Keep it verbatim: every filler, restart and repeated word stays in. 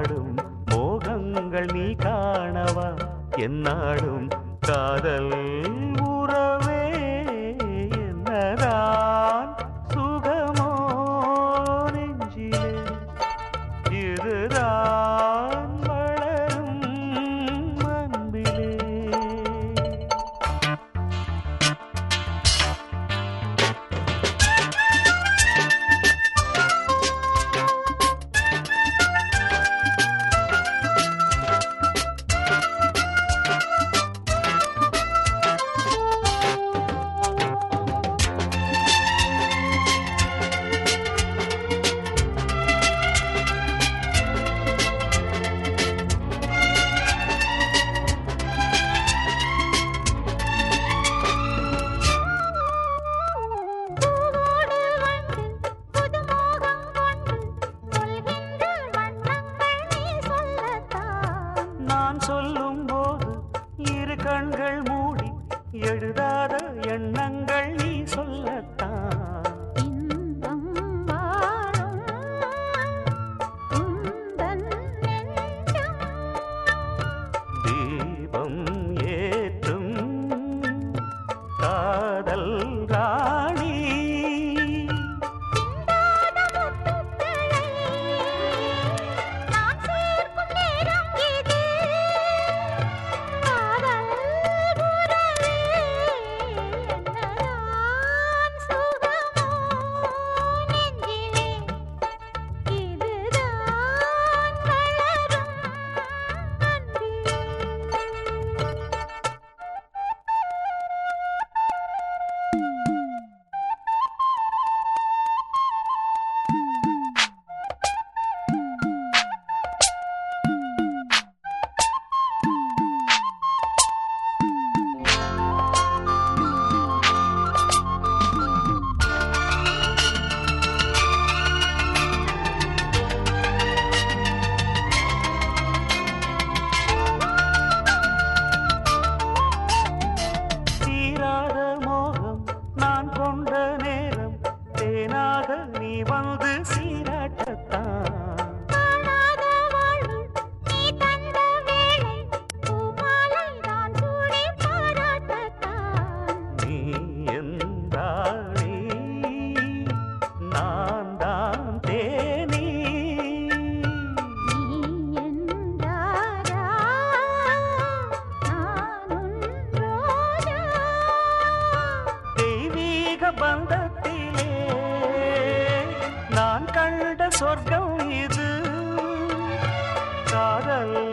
ஆடும் மோகங்கள் நீ காணவா என்னாடும் காதல் உறவே என்னதான் சுகமோ நெஞ்சிலே இதுதான் வளரும் அன்பிலே. நான் சொல்லும் போது இரு கண்கள் மூடி எழுதாத எண்ணங்கள் நீ சொல்லத்தான். இன்பம் வாழும் உந்தன் நெஞ்சம் தீபம் ஏற்றும் காதல் ராணி சிந்தாத முத்துக்களை நான் சேர்க்கும் நேரம் இது. காதல் உறவே என்னதான் சுகமோ நெஞ்சிலே இதுதான் வளரும் அன்பிலே. தீராத மோகம் நான் கொண்ட நேரம் தேனாக நீ வந்து சீராட்டத்தான். காணாத வாழ்வு நீ தந்த வேளை பூமாலை தான் சூடி பாராட்டத்தான். நீ என்றாளே நான் தான் தேனி நீ என்றாரா நான் உன் ரோஜா. தெய்வீக பந்தத்திலே நான் கண்ட சொர்க்கம் இது காதல்